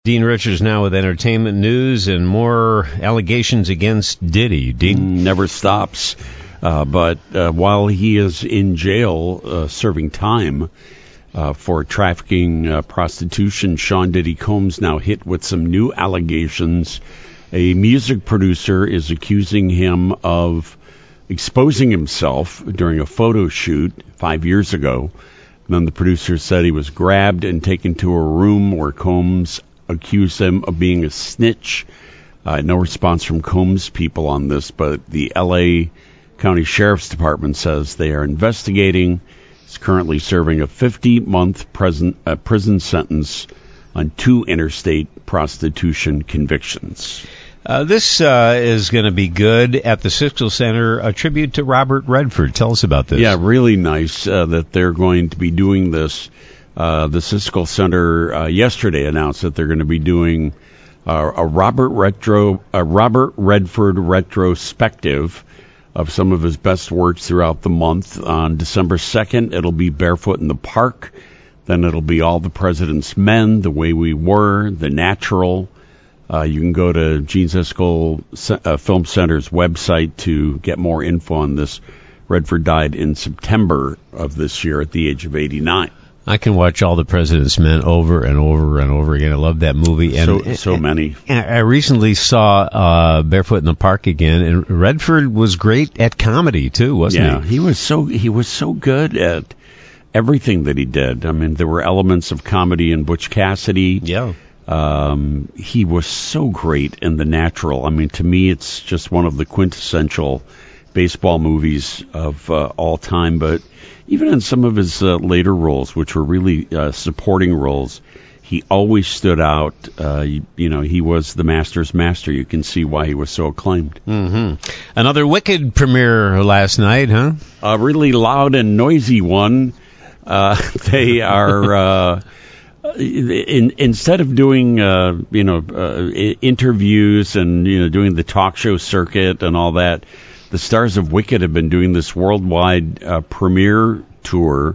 Dean Richards now with entertainment news and more allegations against Diddy. Dean never stops. But while he is in jail serving time for trafficking prostitution, Sean Diddy Combs now hit with some new allegations. A music producer is accusing him of exposing himself during a photo shoot 5 years ago. And then the producer said he was grabbed and taken to a room where Combs accused him of being a snitch. No response from Combs people on this, but the L.A. County Sheriff's Department says they are investigating. He's currently serving a 50-month prison sentence on 2 interstate prostitution convictions. This is going to be good at the Siskel Center, a tribute to Robert Redford. Tell us about this. Yeah, really nice that they're going to be doing this. The Siskel Center yesterday announced that they're going to be doing a Robert Redford retrospective of some of his best works throughout the month. On December 2nd, it'll be Barefoot in the Park. Then it'll be All the President's Men, The Way We Were, The Natural. You can go to Gene Siskel Film Center's website to get more info on this. Redford died in September of this year at the age of 89. I can watch All the President's Men over and over and over again. I love that movie. And so many. I recently saw Barefoot in the Park again, and Redford was great at comedy too, wasn't he? Yeah, he was so good at everything that he did. I mean, there were elements of comedy in Butch Cassidy. Yeah. He was so great in The Natural. I mean, to me, it's just one of the quintessential baseball movies of all time, but even in some of his later roles, which were really supporting roles, he always stood out. He was the master's master. You can see why he was so acclaimed. Mm-hmm. Another Wicked premiere last night, huh? A really loud and noisy one. They are... instead of doing, interviews and, doing the talk show circuit and all that, the stars of Wicked have been doing this worldwide premiere tour.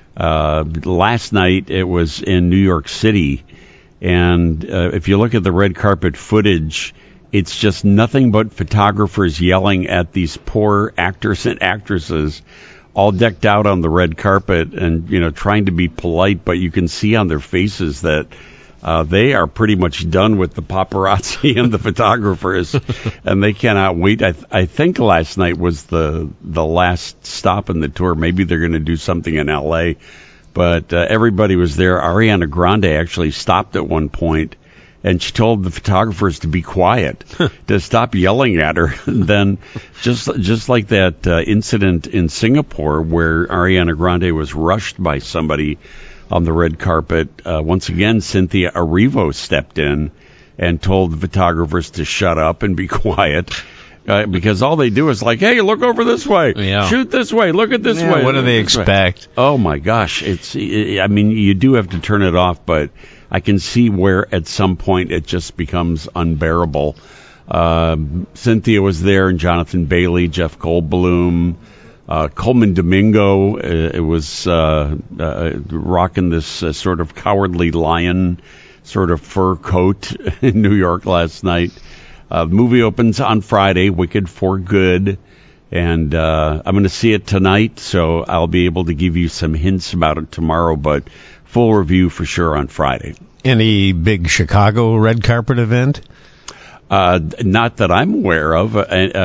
Last night it was in New York City, and if you look at the red carpet footage, it's just nothing but photographers yelling at these poor actors and actresses, all decked out on the red carpet and, trying to be polite, but you can see on their faces that they are pretty much done with the paparazzi and the photographers, and they cannot wait. I think last night was the last stop in the tour. Maybe they're going to do something in L.A., but everybody was there. Ariana Grande actually stopped at one point, and she told the photographers to be quiet, to stop yelling at her. And then, just like that incident in Singapore where Ariana Grande was rushed by somebody on the red carpet, once again, Cynthia Erivo stepped in and told the photographers to shut up and be quiet. Because all they do is like, hey, look over this way, shoot this way, look at this way. What do they expect? Oh my gosh, you do have to turn it off, but I can see where at some point it just becomes unbearable. Cynthia was there, and Jonathan Bailey, Jeff Goldblum, Coleman Domingo was rocking this sort of cowardly lion sort of fur coat in New York last night. The movie opens on Friday, Wicked for Good, and I'm going to see it tonight, so I'll be able to give you some hints about it tomorrow, but full review for sure on Friday. Any big Chicago red carpet event? Not that I'm aware of.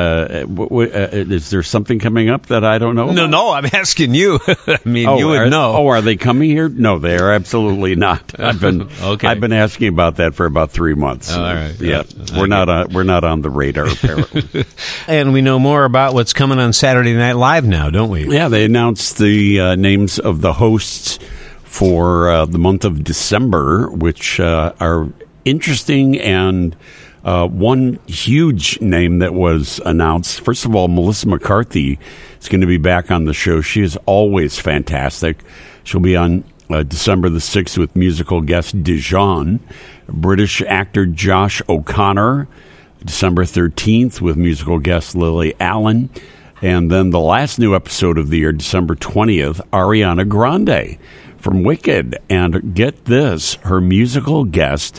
Is there something coming up that I don't know about? No, I'm asking you. I mean, you would know. Oh, are they coming here? No, they are absolutely not. I've been asking about that for about 3 months. All right. Yeah, we're not on the radar apparently. And we know more about what's coming on Saturday Night Live now, don't we? Yeah, they announced the names of the hosts for the month of December, which are interesting, and one huge name that was announced. First of all, Melissa McCarthy is going to be back on the show. She is always fantastic. She'll be on December the 6th with musical guest Dijon. British actor Josh O'Connor, December 13th with musical guest Lily Allen. And then the last new episode of the year, December 20th, Ariana Grande from Wicked. And get this, her musical guest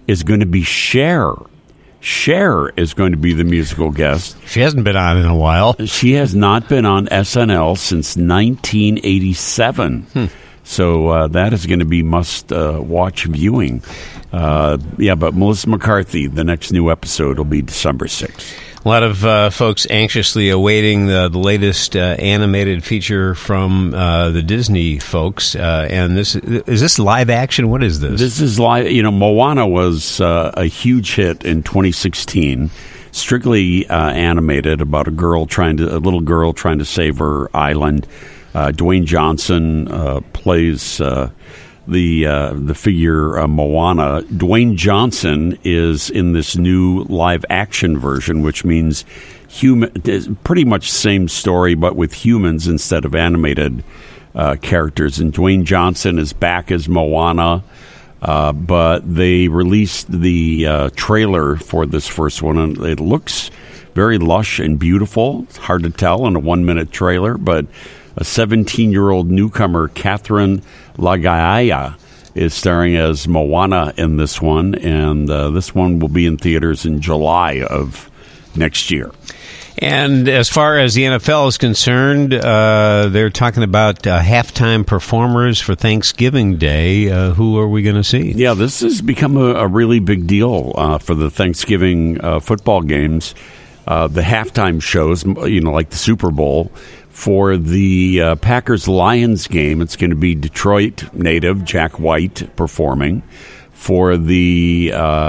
is going to be Cher. Cher is going to be the musical guest. She hasn't been on in a while. She has not been on SNL since 1987. So that is going to be must-watch viewing. But Melissa McCarthy, the next new episode will be December 6th. A lot of folks anxiously awaiting the latest animated feature from the Disney folks. And is this live action? What is this? This is live. Moana was a huge hit in 2016. Strictly animated, about a little girl trying to save her island. Dwayne Johnson plays the figure Moana. Dwayne Johnson is in this new live action version, which means pretty much same story, but with humans instead of animated characters. And Dwayne Johnson is back as Moana, but they released the trailer for this first one, and it looks very lush and beautiful. It's hard to tell in a 1-minute trailer, but a 17-year-old newcomer, Catherine Lagaya, is starring as Moana in this one, and this one will be in theaters in July of next year. And as far as the NFL is concerned, they're talking about halftime performers for Thanksgiving Day. Who are we going to see? Yeah, this has become a really big deal for the Thanksgiving football games. The halftime shows, like the Super Bowl. For the Packers-Lions game, it's going to be Detroit native Jack White performing. For the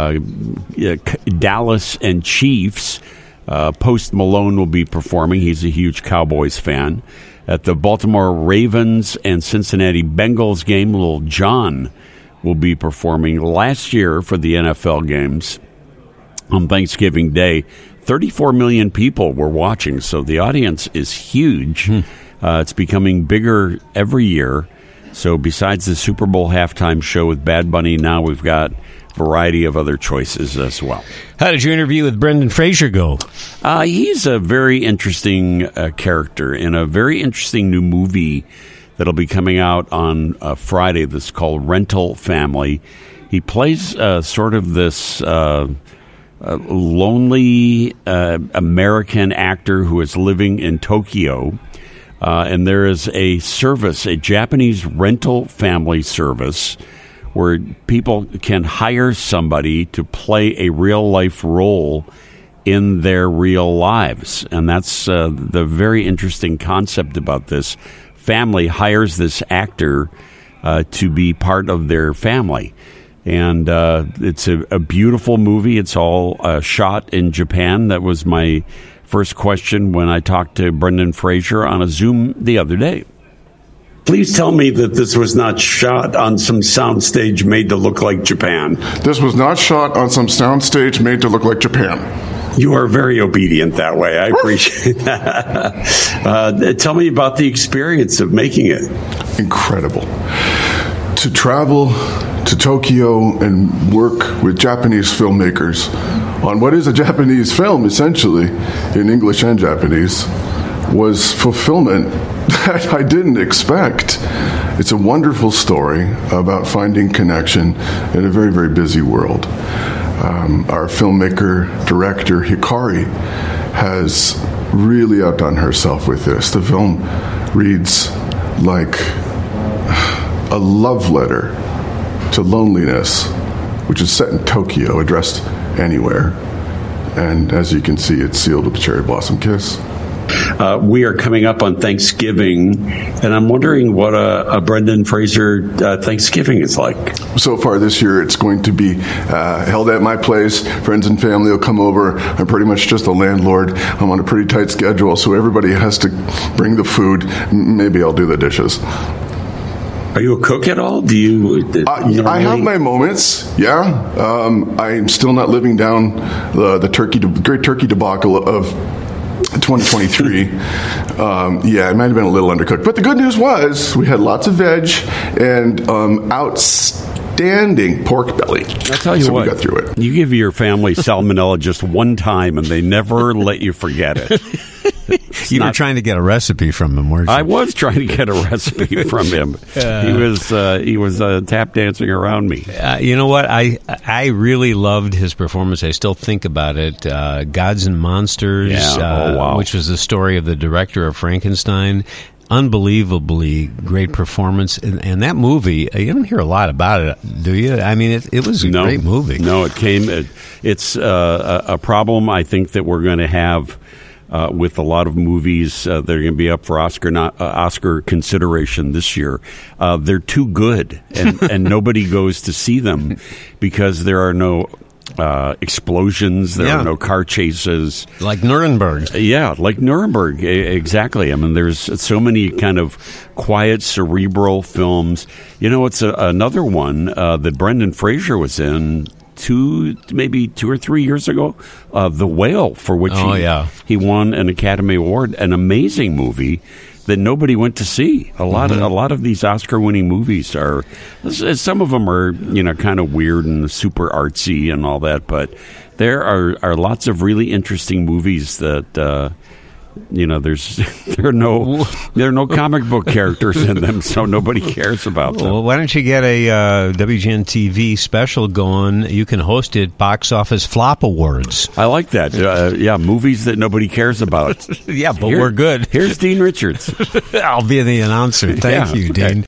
Dallas and Chiefs, Post Malone will be performing. He's a huge Cowboys fan. At the Baltimore Ravens and Cincinnati Bengals game, Lil Jon will be performing. Last year for the NFL games on Thanksgiving Day, 34 million people were watching, so the audience is huge. It's becoming bigger every year. So besides the Super Bowl halftime show with Bad Bunny, now we've got a variety of other choices as well. How did your interview with Brendan Fraser go? He's a very interesting character in a very interesting new movie that'll be coming out on Friday that's called Rental Family. He plays sort of this lonely American actor who is living in Tokyo, and there is a Japanese rental family service where people can hire somebody to play a real-life role in their real lives. And that's the very interesting concept about this. Family hires this actor to be part of their family. And it's a beautiful movie. It's all shot in Japan. That was my first question when I talked to Brendan Fraser on a Zoom the other day. Please tell me that this was not shot on some soundstage made to look like Japan. This was not shot on some soundstage made to look like Japan. You are very obedient that way. I appreciate that. Tell me about the experience of making it. Incredible. To travel to Tokyo and work with Japanese filmmakers on what is a Japanese film, essentially, in English and Japanese, was fulfillment that I didn't expect. It's a wonderful story about finding connection in a very, very busy world. Our filmmaker, director, Hikari, has really outdone herself with this. The film reads like a love letter to loneliness, which is set in Tokyo, addressed anywhere. And as you can see, it's sealed with a cherry blossom kiss. We are coming up on Thanksgiving, and I'm wondering what a Brendan Fraser Thanksgiving is like. So far this year, it's going to be held at my place. Friends and family will come over. I'm pretty much just a landlord. I'm on a pretty tight schedule, so everybody has to bring the food. Maybe I'll do the dishes. Are you a cook at all? Do you? I have my moments. Yeah, I'm still not living down the great turkey debacle of 2023. It might have been a little undercooked, but the good news was we had lots of veg and outstanding pork belly. I'll tell you what, we got through it. You give your family salmonella just one time, and they never let you forget it. You were trying to get a recipe from him, weren't you? I was trying to get a recipe from him. He was tap dancing around me. You know what? I really loved his performance. I still think about it. Gods and Monsters, which was the story of the director of Frankenstein. Unbelievably great performance. And that movie, you don't hear a lot about it, do you? I mean, it was a great movie. No, it's a problem I think that we're going to have with a lot of movies that are going to be up for Oscar consideration this year. They're too good, and nobody goes to see them because there are no explosions, there are no car chases. Like Nuremberg. Like Nuremberg, exactly. I mean, there's so many kind of quiet, cerebral films. You know, it's another one that Brendan Fraser was in maybe 2 or 3 years ago, The Whale, for which he won an Academy Award. An amazing movie that nobody went to see. A lot of these Oscar-winning movies are, some of them are, kind of weird and super artsy and all that, but there are lots of really interesting movies that there are no comic book characters in them, so nobody cares about them. Well, why don't you get a WGN TV special going? You can host it, Box Office Flop Awards. I like that. Movies that nobody cares about. But we're good. Here's Dean Richards. I'll be the announcer. Thank you, Dean.